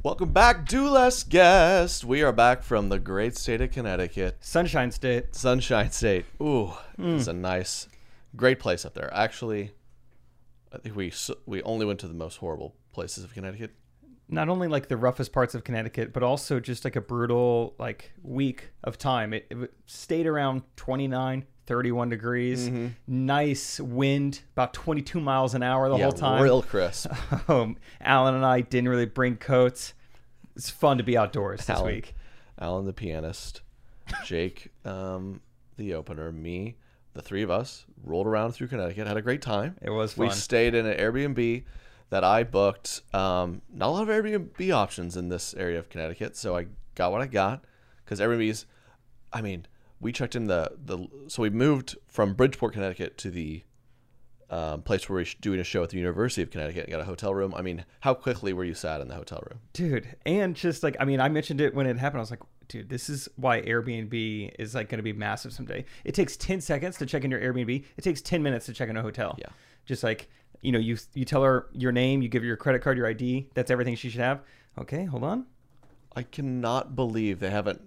Welcome back, Do Less Guest. We are back from the great state of Connecticut. Sunshine State. Sunshine State. Ooh, it's a nice, great place up there. Actually, I think we only went to the most horrible places of Connecticut. Not only like the roughest parts of Connecticut, but also just like a brutal week of time. It stayed around 29, 31 degrees. Mm-hmm. Nice wind, about 22 miles an hour the whole time. Real crisp. Alan and I didn't really bring coats. It's fun to be outdoors this week. Alan, the pianist, Jake, the opener, me, the three of us rolled around through Connecticut, had a great time. It was fun. We stayed in an Airbnb that I booked. Not a lot of Airbnb options in this area of Connecticut, so I got what I got because Airbnbs, I mean, we checked in so we moved from Bridgeport, Connecticut to the place where we're doing a show at the University of Connecticut and got a hotel room. I mean, how quickly were you sat in the hotel room? Dude, and just I mentioned it when it happened. I was like, dude, this is why Airbnb is going to be massive someday. It takes 10 seconds to check in your Airbnb. It takes 10 minutes to check in a hotel. Yeah. Just you tell her your name, you give her your credit card, your ID. That's everything she should have. Okay, hold on. I cannot believe they haven't.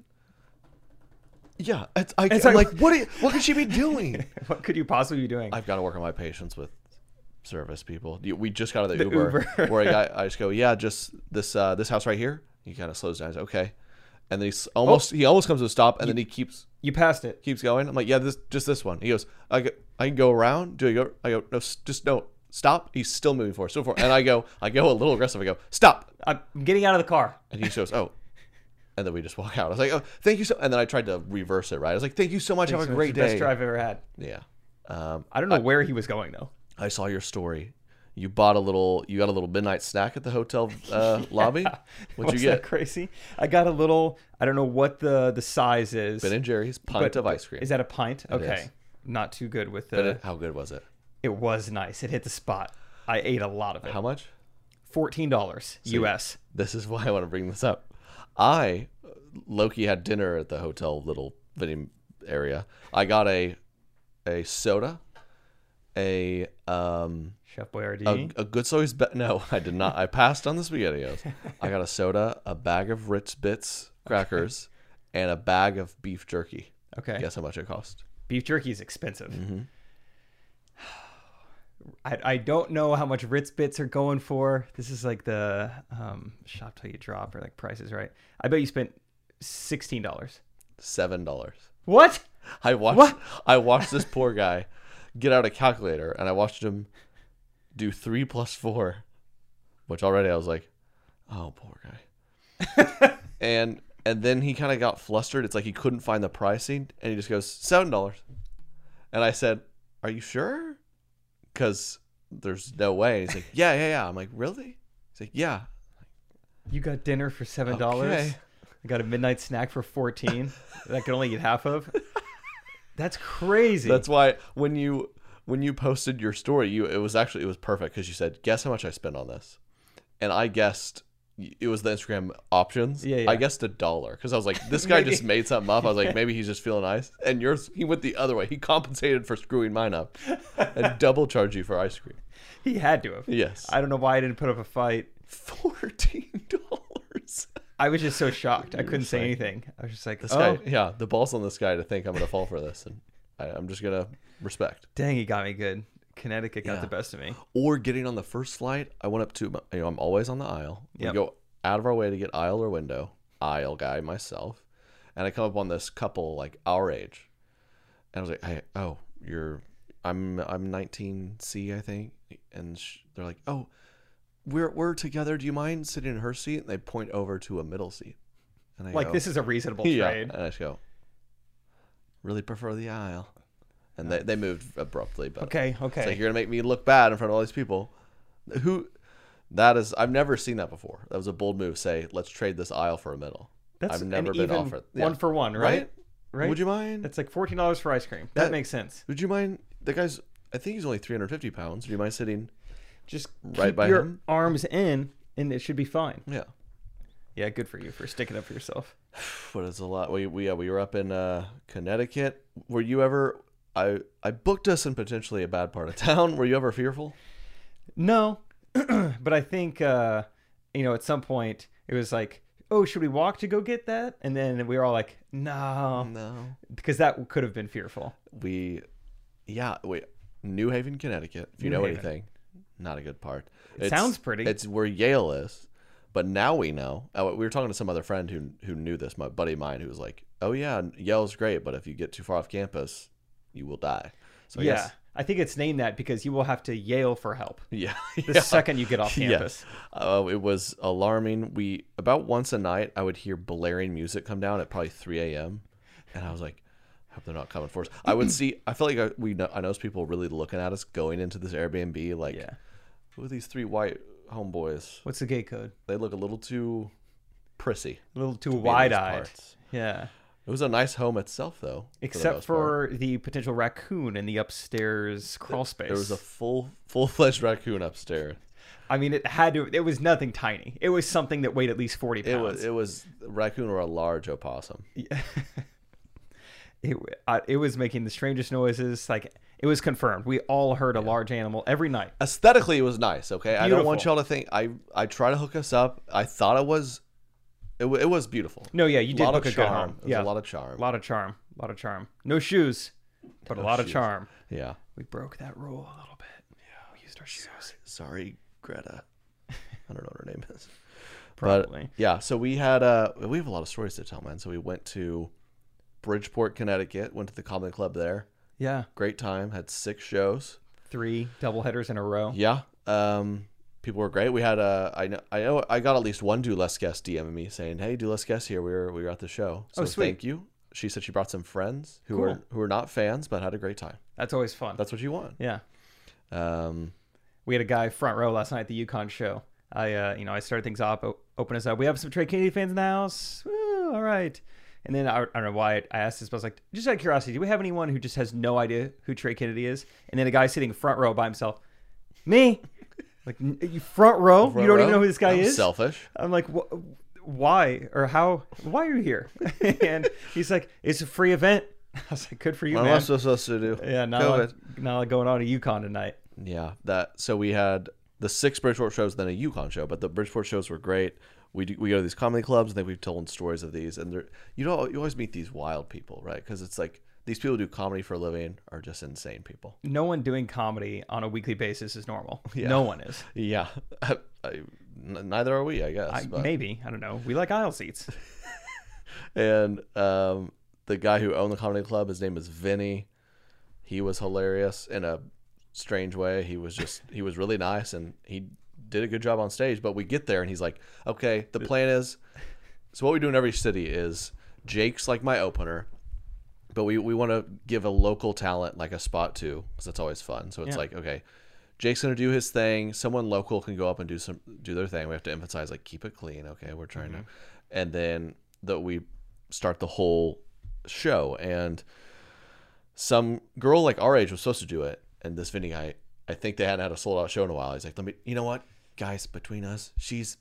Yeah, I'm what could she be doing? What could you possibly be doing? I've got to work on my patience with service people. We just got out of the Uber where I just go, yeah, just this house right here. He kind of slows down. He's like, okay, and then he almost comes to a stop, and then he keeps. You passed it. Keeps going. I'm like, yeah, just this one. He goes, I can go around. I go, no, just no. Stop. He's still moving forward, and I go a little aggressive. I go, stop. I'm getting out of the car. And he goes, oh. And then we just walk out. I was like, oh, thank you so. And then I tried to reverse it, right? I was like, thank you so much. Have a great day. Best drive I've ever had. Yeah. I don't know where he was going though. I saw your story. You got a little midnight snack at the hotel lobby. What'd you get? That crazy? I got a little, I don't know what the size is. Ben and Jerry's pint of ice cream. Is that a pint? Okay. Not too good with the. How good was it? It was nice. It hit the spot. I ate a lot of it. How much? $14 US. This is why I want to bring this up. Loki had dinner at the hotel little vending area. I got a soda, Chef Boyardee. a good soda. No, I did not. I passed on the SpaghettiOs. I got a soda, a bag of Ritz Bits crackers, and a bag of beef jerky. Okay. Guess how much it cost? Beef jerky is expensive. Mm-hmm. I don't know how much Ritz Bits are going for. This is like the shop till you drop or prices, right? I bet you spent $16. $7. What? I watched this poor guy get out a calculator, and I watched him do 3 + 4, which already I was like, oh, poor guy. and then he kind of got flustered. It's like he couldn't find the pricing, and he just goes, $7. And I said, are you sure? Because there's no way. He's like, yeah. I'm like, really? He's like, yeah. You got dinner for $7. Okay. I got a midnight snack for $14 that I could only eat half of. That's crazy. That's why when you posted your story, it was perfect because you said, guess how much I spent on this, and I guessed it was the Instagram options. Yeah. I guessed $1 because I was like, this guy just made something up. I was like, maybe he's just feeling nice. And he went the other way. He compensated for screwing mine up and double charged you for ice cream. He had to have. Yes. I don't know why I didn't put up a fight. $14. I was just so shocked. I couldn't say anything. I was just like, this guy, yeah, the balls on this guy to think I'm going to fall for this. And I'm just going to respect. Dang, he got me good. Connecticut got the best of me. Or getting on the first flight, I went up to, I'm always on the aisle. We go out of our way to get aisle or window. Aisle guy myself. And I come up on this couple our age. And I was like, hey, I'm 19C, I think. And they're like, oh, we're together. Do you mind sitting in her seat? And they point over to a middle seat. And I go, this is a reasonable trade. Yeah. And I just go, really prefer the aisle. And they moved abruptly. But okay. It's like, you're going to make me look bad in front of all these people. I've never seen that before. That was a bold move. Say, let's trade this aisle for a middle. I've never been offered. One for one, right? Would you mind? That's like $14 for ice cream. That makes sense. Would you mind? The guy's, I think he's only 350 pounds. Do you mind sitting just right by your him? Arms in, and it should be fine. Yeah. Yeah, good for you for sticking up for yourself. But it's a lot. We were up in Connecticut. Were you ever? I booked us in potentially a bad part of town. Were you ever fearful? No, but I think at some point It was like, oh, should we walk to go get that? And then we were all like, no, because that could have been fearful. New Haven, Connecticut. If you know anything, not a good part. It sounds pretty. It's where Yale is, but now we know. We were talking to some other friend who knew this, my buddy of mine, who was like, "Oh yeah, Yale's great, but if you get too far off campus, you will die." So I think it's named that because you will have to Yale for help. Yeah, the second you get off campus. It was alarming. About once a night, I would hear blaring music come down at probably 3 a.m. and I was like, I hope they're not coming for us. I feel like I noticed people really looking at us going into this Airbnb. Like, who are these three white homeboys? What's the gate code? They look a little too prissy. A little too wide-eyed. Yeah. It was a nice home itself, though. Except for the potential raccoon in the upstairs crawl space. There was a full-fledged raccoon upstairs. I mean, it was nothing tiny. It was something that weighed at least 40 pounds. It was a raccoon or a large opossum. Yeah. It was making the strangest noises. Like, it was confirmed. We all heard a large animal every night. Aesthetically, it was nice. Okay, Beautiful. I don't want y'all to think I try to hook us up. I thought it was beautiful. No, yeah, you did book a good home. It was a lot of charm. A lot of charm. No shoes, but a lot of charm. Yeah, we broke that rule a little bit. Yeah, we used our shoes. Sorry, Greta. I don't know what her name is. Probably. But, yeah. So we have a lot of stories to tell, man. So we went to Bridgeport, Connecticut. Went to the comedy club there. Yeah. Great time. Had 6 shows. 3 doubleheaders in a row. Yeah. People were great. We had I know I got at least one Do Less guest DMing me saying, "Hey, Do Less guest here. We were at the show. So sweet. Thank you." She said she brought some friends who Cool. were not fans but had a great time. That's always fun. That's what you want. Yeah. We had a guy front row last night at the Yukon show. I started things off, open us up. We have some Trey Kennedy fans in the house. Woo, all right. And then I don't know why I asked this, but I was like, just out of curiosity, do we have anyone who just has no idea who Trey Kennedy is? And then a guy sitting front row by himself, me. Like, you front row? You don't even know who this guy is? Selfish. I'm like, why or how? Why are you here? And he's like, it's a free event. I was like, good for you, man. What am I supposed to do? Yeah, not like going on to Yukon tonight. Yeah, so we had the 6 Bridgeport shows, then a Yukon show, but the Bridgeport shows were great. We go to these comedy clubs, and then we've told stories of these, and you always meet these wild people, right? Because it's like these people who do comedy for a living are just insane people. No one doing comedy on a weekly basis is normal. Yeah. No one is. Yeah, neither are we, I guess. Maybe, I don't know. We like aisle seats. And the guy who owned the comedy club, his name is Vinny. He was hilarious in a strange way. He was really nice, and he did a good job on stage. But we get there and he's like, okay, the plan is, so what we do in every city is Jake's like my opener, but we want to give a local talent like a spot too, because that's always fun. So it's like, okay, Jake's gonna do his thing, someone local can go up and do their thing. We have to emphasize, like, keep it clean. Okay, we're trying to, and then we start the whole show, and some girl like our age was supposed to do it, and this Vinny guy, I think they hadn't had a sold out show in a while. He's like, you know what, guys, between us, she's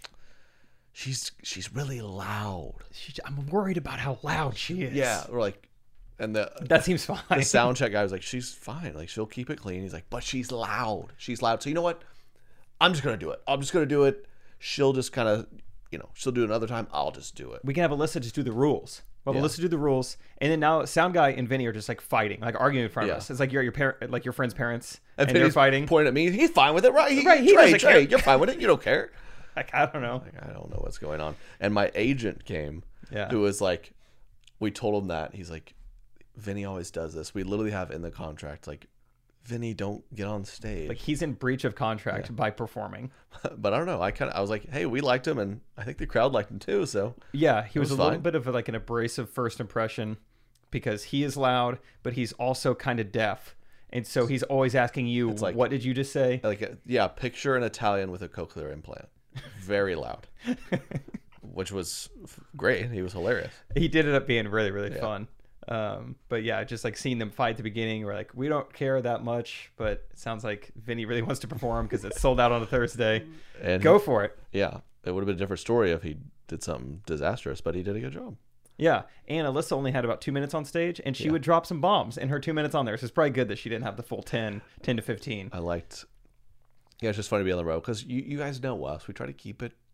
really loud. I'm worried about how loud she is. Yeah, we're like, and that seems fine. The sound check guy was like, she's fine, like she'll keep it clean. He's like, but she's loud. So you know what? I'm just gonna do it. She'll just kind of, she'll do it another time. I'll just do it. We can have Alyssa just do the rules. Well, Alyssa do the rules, and then now sound guy and Vinny are just like fighting, like arguing in front of us. It's like you're at your friend's parents, and they're fighting. Pointing at me. He's fine with it, right? He doesn't care. You're fine with it. You don't care. Like, I don't know. I don't know what's going on. And my agent came, who was like, we told him that. He's like, Vinny always does this. We literally have in the contract, like, Vinny, don't get on stage. Like, he's in breach of contract by performing. But I don't know. I was like, hey, we liked him, and I think the crowd liked him too. So yeah, he was a little bit of like an abrasive first impression because he is loud, but he's also kind of deaf. And so he's always asking you, like, what did you just say? Like, picture an Italian with a cochlear implant. Very loud. Which was great. He was hilarious. He did end up being really, really fun. But yeah, just like seeing them fight at the beginning, we're like, we don't care that much, but it sounds like Vinny really wants to perform because it's sold out on a Thursday. And go for it. Yeah. It would have been a different story if he did something disastrous, but he did a good job. Yeah. And Alyssa only had about 2 minutes on stage, and she would drop some bombs in her 2 minutes on there. So it's probably good that she didn't have the full 10 to 15. I liked, it's just funny to be on the road because you guys know us. We try to keep it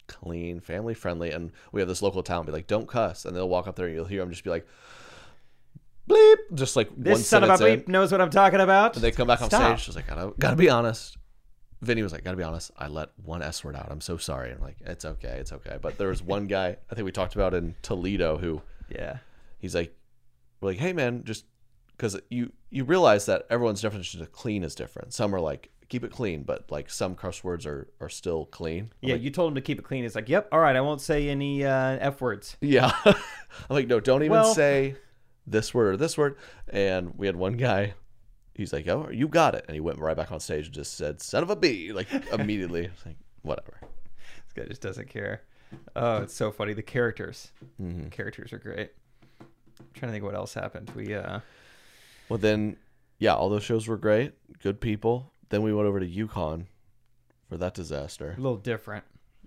clean, family friendly. And we have this local town be like, don't cuss. And they'll walk up there and you'll hear them just be like, bleep. Just like This one son of a sentence bleep knows what I'm talking about. and they come back on Stop. stage. She's like, gotta be honest. Vinny was like, gotta be honest. I let one S word out. I'm so sorry. I'm like, it's okay. It's okay. But there was one guy I think we talked about in Toledo who Yeah. he's like, we're like, hey man, just because you realize that everyone's definition of clean is different. Some are like, keep it clean, but like some curse words are still clean. Yeah, like, you told him to keep it clean. It's like, yep, all right, I won't say any F words. yeah. I'm like, no, don't even Well- say this word or this word. And we had one guy, he's like, oh, you got it. And he went right back on stage and just said, son of a B, like immediately. It's like, whatever. This guy just doesn't care. Oh, it's so funny. The characters. Mm-hmm. Characters are great. I'm trying to think what else happened. Well, then, yeah, all those shows were great. Good people. Then we went over to Yukon for that disaster. A little different.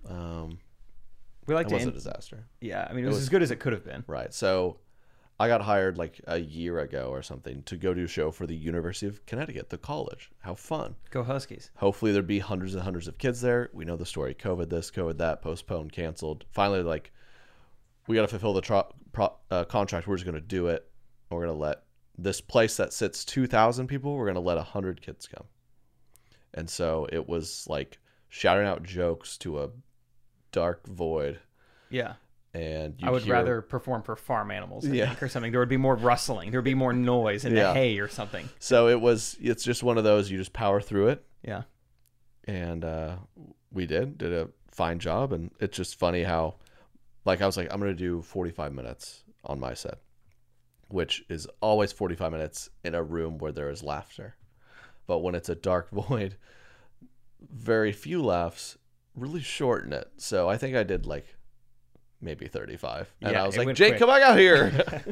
We like It to was a disaster. Yeah, I mean, it was as good as it could have been. Right. So I got hired like a year ago or something to go do a show for the University of Connecticut, the college. How fun. Go Huskies. Hopefully there'd be hundreds and hundreds of kids there. We know the story. COVID this, COVID that, postponed, canceled. Finally, like, we got to fulfill the contract. We're just going to do it. We're going to let this place that sits 2,000 people, we're going to let 100 kids come. And so it was like shouting out jokes to a dark void. Yeah. And I would rather perform for farm animals, I Yeah. think, or something. There would be more rustling. There would be more noise in the Yeah. hay or something. So it's just one of those, you just power through it. Yeah. And we did a fine job. And it's just funny how, like, I was like, I'm going to do 45 minutes on my set, which is always 45 minutes in a room where there is laughter. But when it's a dark void, very few laughs, really shorten it. So I think I did like maybe 35. And Yeah, I was it like, went Jake, quick. come back out here.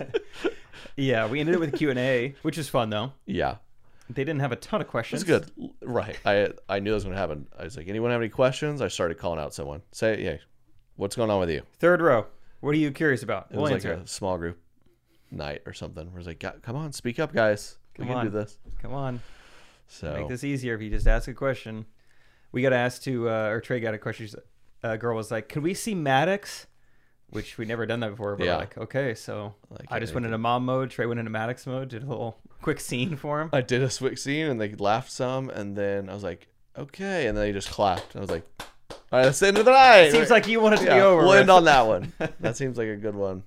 Yeah, we ended it with Q&A, which is fun, though. Yeah. They didn't have a ton of It questions. was good. Right. I knew it was going to happen. I was like, anyone have any questions? I started calling out someone. Say, yeah, what's going on with you? Third row. What are you curious about? It We'll was like answer. a small group night or something. Where it's like, come on, speak up, guys. We Come can on. do this. Come on. So Make this easier if you just ask a question. We got asked to, or Trey got a question. A girl was like, could we see Maddox? Which we never done that before. But Yeah. we're like, okay. So Like, I just went into mom mode. Trey went into Maddox mode. Did a little quick scene for him. I did a swig scene and they laughed some, and then I was like, okay, and then they just clapped. And I was like, all right, that's the end of the night. Seems like you want it to be Yeah, over. we'll with. end on that one. That seems like a good one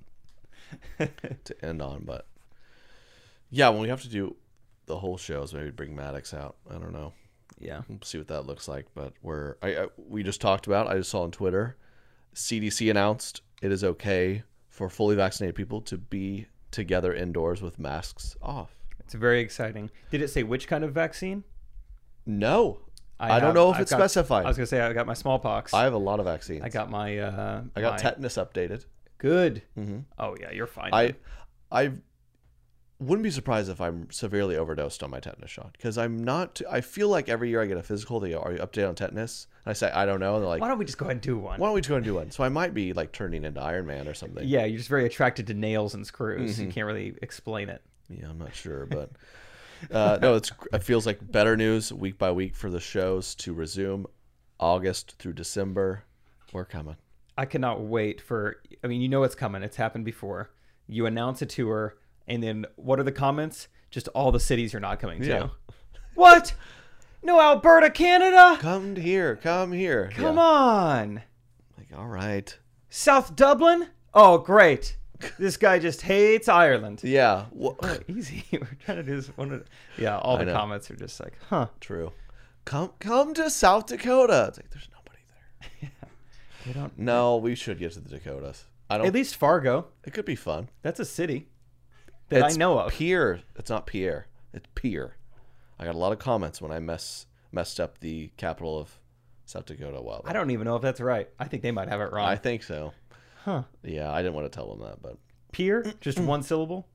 to end on. But yeah, when we have to do the whole shows, maybe bring Maddox out. I don't know. Yeah. We'll see what that looks like. But we just talked about, I just saw on Twitter, CDC announced it is okay for fully vaccinated people to be together indoors with masks off. It's very exciting. Did it say which kind of vaccine? No, I don't know if it's specified. I was going to say I got my smallpox. I have a lot of vaccines. I got my... I got tetanus updated. Good. Mm-hmm. Oh, yeah, you're fine. I wouldn't be surprised if I'm severely overdosed on my tetanus shot, because I'm not. I feel like every year I get a physical, they go, "Are you updated on tetanus?" And I say, "I don't know." And they're like, Why don't we just go ahead and do one? "Why don't we just go and do one?" So I might be like turning into Iron Man or something. Yeah, you're just very attracted to nails and screws. Mm-hmm. You can't really explain it. Yeah, I'm not sure, but no, it feels like better news week by week for the shows to resume. August through December, we're coming. I cannot wait for... I mean, you know it's coming. It's happened before. You announce a tour, and then what are the comments? Just all the cities you're not coming to. Yeah. What? No Alberta, Canada? Come here, come here. Come Yeah. on. Like, all right. South Dublin? Oh, great. This guy just hates Ireland. Yeah. Well, Oh, easy. We're trying to do this one. Yeah, all the know. comments are just like, huh. true. Come to South Dakota. It's like there's nobody there. They don't. No, we should get to the Dakotas. I don't. At least Fargo. It could be fun. That's a city that It's I know of. Pierre. It's not Pierre. It's Pierre. I got a lot of comments when I messed up the capital of South Dakota a while back. I don't even know if that's right. I think they might have it wrong. I think so. Huh. Yeah, I didn't want to tell them that, but Pier? Just one syllable?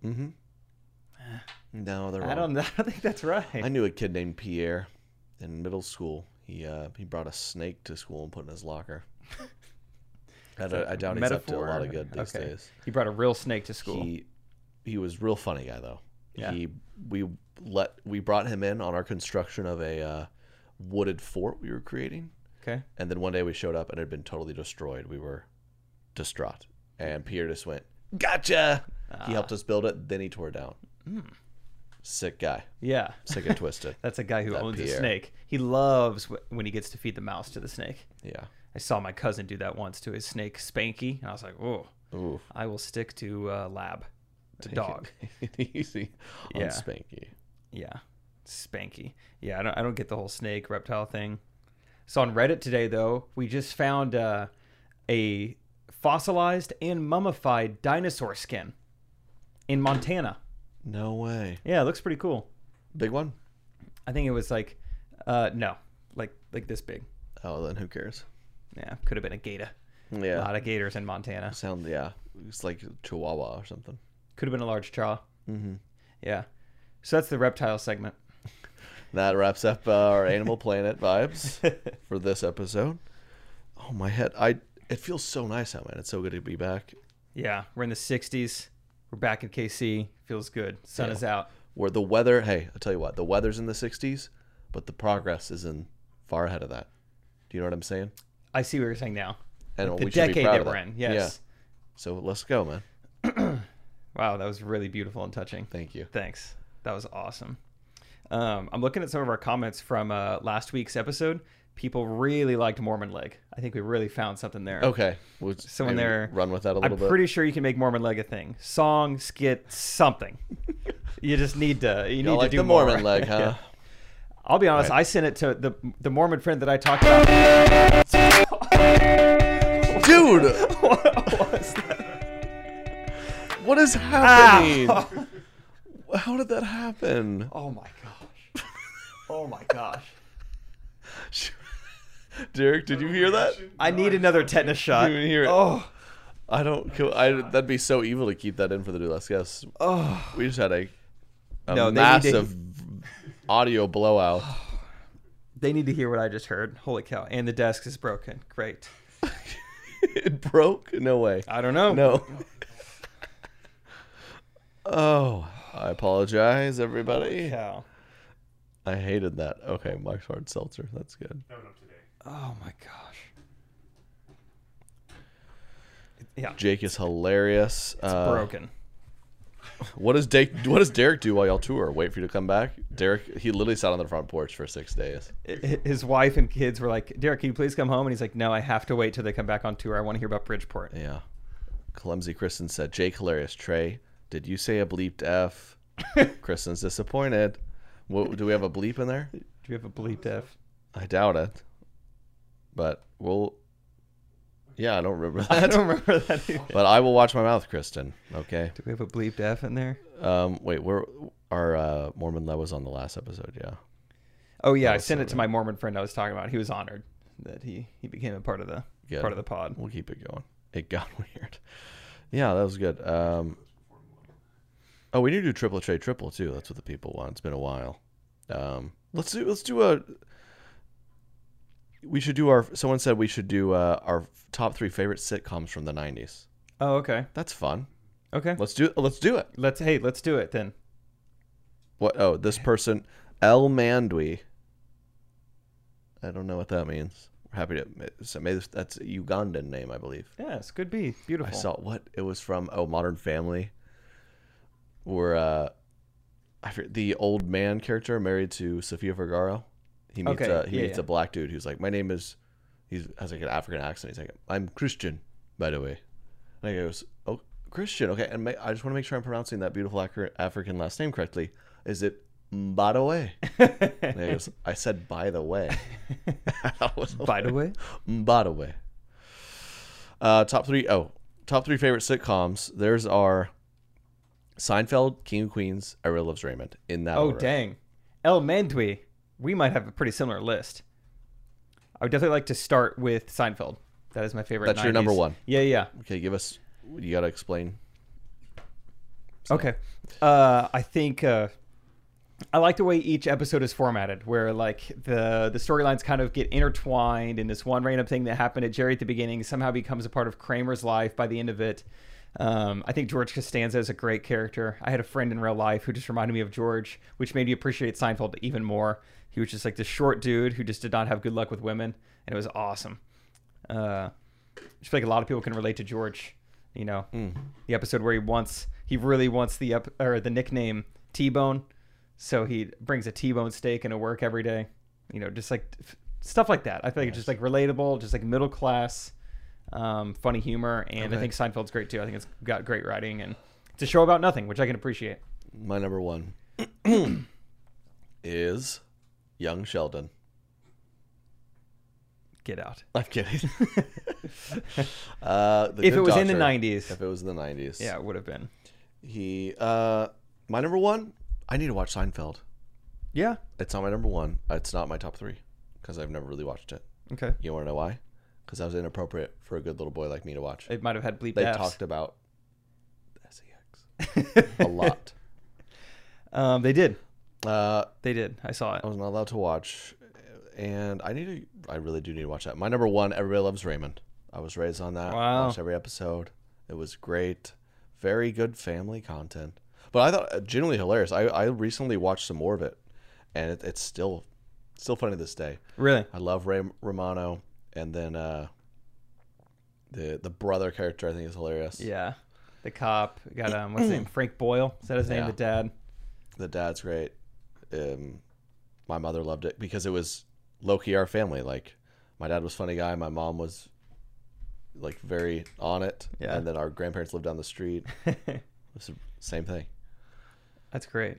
no, they're wrong. I don't think that's right. I knew a kid named Pierre in middle school. He brought a snake to school and put it in his locker. I doubt he's up to a lot of good these days. He brought a real snake to school. He was a real funny guy though. Yeah. We brought him in on our construction of a wooded fort we were creating. Okay. And then one day we showed up and it had been totally destroyed. We were distraught. And Pierre just went, gotcha! He helped us build it, then he tore it down. Sick guy. Yeah. Sick and twisted. That's a guy who That owns a Pierre. snake. He loves when he gets to feed the mouse to the snake. Yeah. I saw my cousin do that once to his snake Spanky. And I was like, oh, Ooh. I will stick to Lab, the dog. Easy on Yeah. Spanky. Yeah, Spanky. Yeah, I don't get the whole snake reptile thing. So on Reddit today, though, we just found a fossilized and mummified dinosaur skin in Montana. No way. Yeah, it looks pretty cool. Big one? I think it was like, no, like this big. Oh, then who cares? Yeah, could have been a gator. A Yeah. lot of gators in Montana. Yeah. It's like Chihuahua or something. Could have been a large chaw. Mm-hmm. Yeah. So that's the reptile segment. That wraps up our Animal Planet vibes for this episode. Oh, my head. It feels so nice out, man. It's so good to be back. Yeah, we're in the 60s. We're back in KC. Feels good. Sun Yeah. is out. Where the weather, hey, I'll tell you what, the weather's in the 60s, but the progress is in far ahead of that. Do you know what I'm saying? I see what you're saying now. And The we should be decade proud that of we're in. Yes. Yeah. So let's go, man. Wow, that was really beautiful and touching. Thank you. Thanks. That was awesome. I'm looking at some of our comments from last week's episode. People really liked Mormon Leg. I think we really found something there. Okay. We'll Someone maybe there. run with that a I'm little bit. pretty sure you can make Mormon Leg a thing. Song, skit, something. You just need to. You need like to do the more. Mormon Leg, huh? Yeah. I'll be honest. Right. I sent it to the Mormon friend that I talked about. Dude, What was that? what is happening? How did that happen? Oh my gosh. Oh my gosh. Derek, did you hear that? I need another tetanus shot. Didn't even hear it. Oh. That'd be so evil to keep that in for the Do Less Guess. Oh. We just had a No, they need to- massive audio blowout. They need to hear what I just heard. Holy cow. And the desk is broken. Great. It broke? No way. I don't know. No. Oh, I apologize, everybody. Cow. I hated that. Okay, Mike's Hard Seltzer. That's good. Oh my gosh. Yeah. Jake is hilarious. It's broken. What does Derek do while y'all tour? Wait for you to come back? Derek, he literally sat on the front porch for 6 days. His wife and kids were like, Derek, can you please come home? And he's like, no, I have to wait till they come back on tour. I want to hear about Bridgeport. Yeah. Clumsy Kristen said, Jake hilarious. Trey, did you say a bleeped F? Kristen's disappointed. What, do we have a bleep in there? Do you have a bleeped F? I doubt it. But we'll... Yeah, I don't remember that. I don't remember that either. But I will watch my mouth, Kristen. Okay. Do we have a bleeped F in there? Wait, our Mormon Lev was on the last episode, yeah. Oh yeah, Oh, I sent so it to my Mormon friend I was talking about. He was honored that he became a part of the Good. part of the pod. We'll keep it going. It got weird. Yeah, that was good. Oh, we need to do triple trade triple too. That's what the people want. It's been a while. Let's do a. We should do our. Someone said we should do our top 3 favorite sitcoms from the 90s. Oh, okay. That's fun. Okay. Let's do it. Let's do it. Let's do it then. What? Oh, this person, El Mandwi. I don't know what that means. We're happy to. So maybe that's a Ugandan name, I believe. Yes, could be. Beautiful. I saw what it was from. Oh, Modern Family. Where I forget, the old man character married to Sofia Vergara. He meets Okay, a black dude who's like, my name is. He has like an African accent. He's like, I'm Christian, by the way. And he goes, oh, Christian, okay. And I just want to make sure I'm pronouncing that beautiful African last name correctly. Is it by the way? And he goes, I said by the way. By the way? By the way. Top three favorite sitcoms. There's our Seinfeld, King of Queens, Everybody Loves Raymond. In that order. Dang. El Mandwi. We might have a pretty similar list. I would definitely like to start with Seinfeld. That is my favorite. That's your 90s. number one. Yeah. Okay, give us. You got to explain. Okay. I think I like the way each episode is formatted, where like the storylines kind of get intertwined, and this one random thing that happened to Jerry at the beginning somehow becomes a part of Kramer's life by the end of it. I think George Costanza is a great character. I had a friend in real life who just reminded me of George, which made me appreciate Seinfeld even more. He was just like this short dude who just did not have good luck with women. and it was awesome. I just feel like a lot of people can relate to George. You know, the episode where he really wants the nickname T-Bone, so he brings a T-bone steak into work every day. You know, just like stuff like that. I feel like it's just like relatable, just like middle class, funny humor, and I think Seinfeld's great too. I think it's got great writing, and it's a show about nothing, which I can appreciate. My number one is Young Sheldon. Get out. I'm kidding. If it was in the 90s. If it was in the 90s. Yeah, it would have been. My number one, I need to watch Seinfeld. Yeah. It's not my number one. It's not my top three because I've never really watched it. Okay. You want to know why? Because that was inappropriate for a good little boy like me to watch. It might have had bleep They Fs. talked about sex a lot. They did. They did. I saw it. I was not allowed to watch, and I really do need to watch that. My number one, Everybody Loves Raymond. I was raised on that. Wow. Watched every episode. It was great. Very good family content. But I thought genuinely hilarious. I recently watched some more of it, and it's still funny to this day. Really? I love Ray Romano, and then the brother character I think is hilarious. Yeah. The cop got what's his name? Frank Boyle. Is that his name? Yeah. The dad. The dad's great. My mother loved it because it was low-key our family. Like, my dad was a funny guy. My mom was like very on it. Yeah. And then our grandparents lived down the street. It was the same thing. That's great.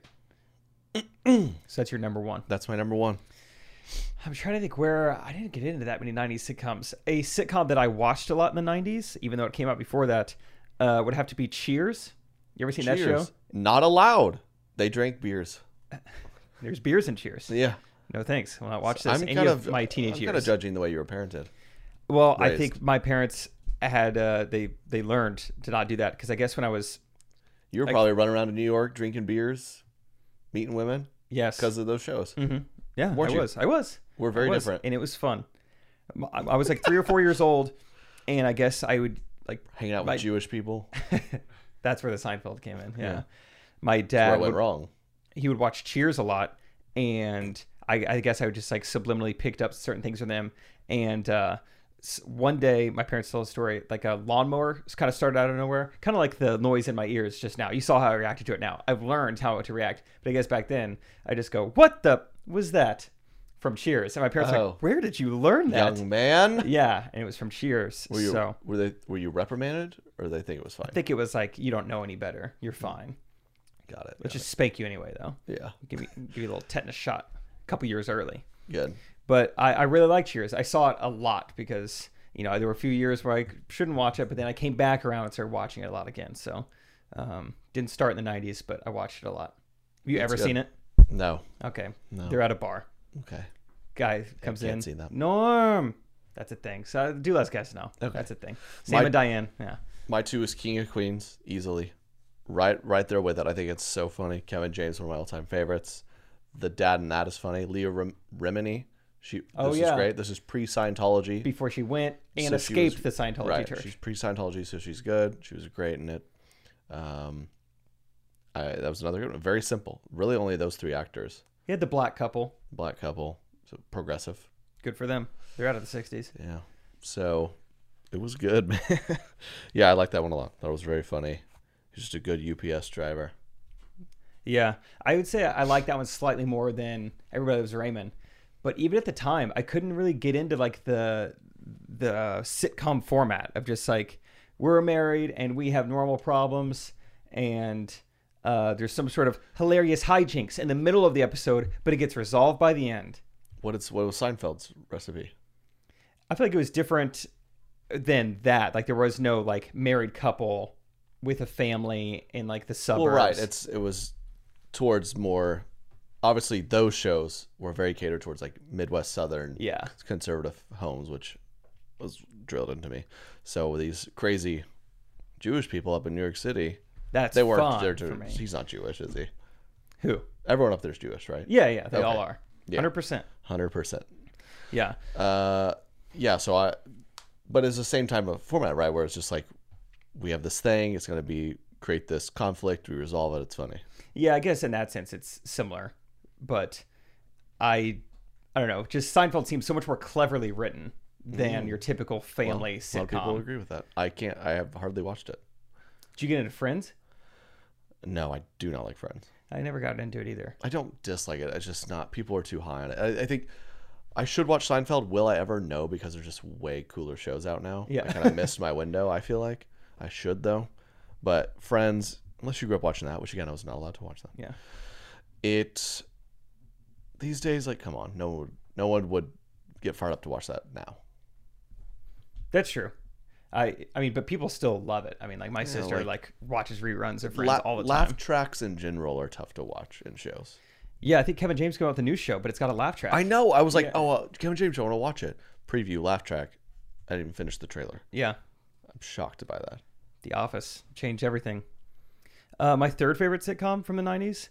So that's your number one. That's my number one. I'm trying to think where I didn't get into that many 90s sitcoms. A sitcom that I watched a lot in the 90s, even though it came out before that, would have to be Cheers. You ever seen that show? Not allowed. They drank beers. There's beers in Cheers. Yeah. No thanks. When I watch this, I'm any kind of my teenage I'm years. kind of judging the way you were parented. Well, raised. I think my parents had they learned to not do that because I guess when I was You were probably running around in New York drinking beers, meeting women yes because of those shows. mm-hmm. Yeah, Weren't you? I was. We're very different. And it was fun. I was like 3 or 4 years old, and I guess I would like Hanging out with Jewish people. That's where the Seinfeld came in. Yeah, Yeah. my That's dad where I went wrong. He would watch Cheers a lot, and I guess I would just like subliminally picked up certain things from them. And one day, my parents told a story like a lawnmower kind of started out of nowhere, kind of like the noise in my ears just now. You saw how I reacted to it now. I've learned how to react, but I guess back then I just go, "What the was that?" From Cheers, and my parents were like, "Where did you learn that, young man?" Yeah, and it was from Cheers. Were you reprimanded, or they think it was fine? I think it was like, you don't know any better. You're fine. Got it. Let's just spank you anyway, though. Yeah. Give you a little tetanus shot a couple years early. Good. But I really like Cheers. I saw it a lot because, you know, there were a few years where I shouldn't watch it, but then I came back around and started watching it a lot again. So didn't start in the 90s, but I watched it a lot. Have you ever seen it? No. Okay. No. They're at a bar. Okay. Guy comes in. Can't see that. Norm. That's a thing. So do less guys know. Okay. That's a thing. Sam and Diane. Yeah. My two is King of Queens, easily. Right there with it. I think it's so funny. Kevin James, one of my all-time favorites. The dad in that is funny. Leah Remini. This is great. This is pre-Scientology. Before she went and So escaped the Scientology church. She's pre-Scientology, so she's good. She was great in it. That was another good one. Very simple. Really only those three actors. He had the black couple. Black couple. So progressive. Good for them. They're out of the 60s. Yeah. So it was good, man. Yeah, I like that one a lot. That was very funny. He's just a good UPS driver. Yeah. I would say I like that one slightly more than Everybody Loves Raymond. But even at the time, I couldn't really get into like the sitcom format of just like, we're married and we have normal problems and there's some sort of hilarious hijinks in the middle of the episode, but it gets resolved by the end. What was Seinfeld's recipe? I feel like it was different than that. Like there was no like married couple with a family in like the suburbs. Well, right. It was towards more. Obviously, those shows were very catered towards like Midwest Southern, conservative homes, which was drilled into me. So these crazy Jewish people up in New York City, they weren't there to. He's not Jewish, is he? Who? Everyone up there is Jewish, right? Yeah, they all are. 100%. 100%. Yeah. Yeah. So but it's the same type of format, right? Where it's just like, we have this thing. It's going to create this conflict. We resolve it. It's funny. Yeah, I guess in that sense it's similar, but I I don't know. Just Seinfeld seems so much more cleverly written than your typical family A lot of people sitcom. agree with that. I have hardly watched it. Did you get into Friends? No, I do not like Friends. I never got into it either. I don't dislike it. It's just not. People are too high on it. I think I should watch Seinfeld. Will I ever? No, because there's just way cooler shows out now. Yeah. I kind of missed my window. I feel like I should though. But Friends, unless you grew up watching that, which again I was not allowed to watch that. Yeah. It these days, like, come on, no one would get fired up to watch that now. That's true. I mean, but people still love it. I mean, like my sister like- watches reruns of Friends all the time. Laugh tracks in general are tough to watch in shows. Yeah, I think Kevin James came out with a new show, but it's got a laugh track. I know. I was like, Yeah. Kevin James, I want to watch it. Preview, laugh track. I didn't even finish the trailer. Yeah. I'm shocked by that. The Office changed everything. My third favorite sitcom from the 90s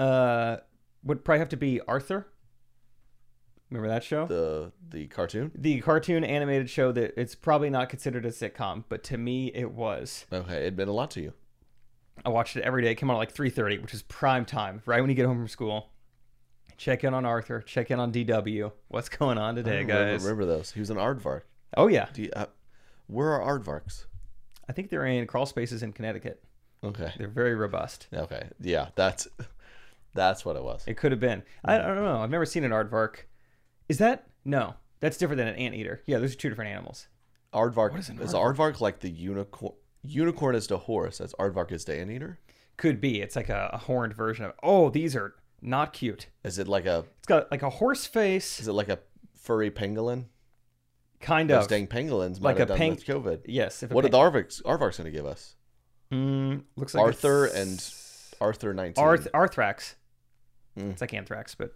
would probably have to be Arthur. Remember that show? The cartoon. The cartoon animated show that it's probably not considered a sitcom, but to me it was. Okay, it meant a lot to you. I watched it every day. It came on at like 3:30, which is prime time, right when you get home from school. Check in on Arthur. Check in on DW. What's going on today, guys? Remember those? He was an aardvark. Oh yeah, Where are aardvarks? I think they're in crawl spaces in Connecticut. Okay. They're very robust. Okay. Yeah, that's what it was. It could have been. I don't know. I've never seen an aardvark. Is that? No. That's different than an anteater. Yeah, those are two different animals. Aardvark. What is an Is aardvark like the unicorn? Unicorn is the horse. That's aardvark is the anteater. Could be. It's like a horned version of. Oh, these are not cute. Is it like a? It's got like a horse face. Is it like a furry pangolin? Kind Those of. dang pangolins Like might have a done with COVID. Yes. If What are the aardvarks going to give us? Looks like Arthur it's- and Arthur 19. Arthrax. It's like anthrax, but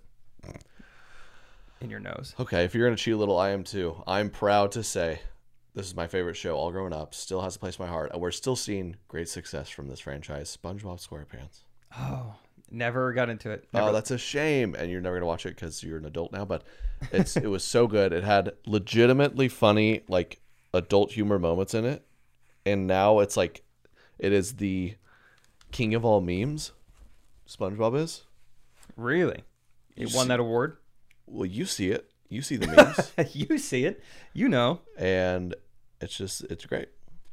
in your nose. Okay, if you're going to cheat a little, I am too. I'm proud to say this is my favorite show all growing up. Still has a place in my heart. And we're still seeing great success from this franchise, SpongeBob SquarePants. Oh, never got into it. Never. Oh, that's a shame. And you're never going to watch it because you're an adult now. But it was so good. It had legitimately funny, like, adult humor moments in it. And now it's like, it is the king of all memes. SpongeBob is. Really? It won that award? Well, you see it. You see the memes. You see it. You know. And it's great.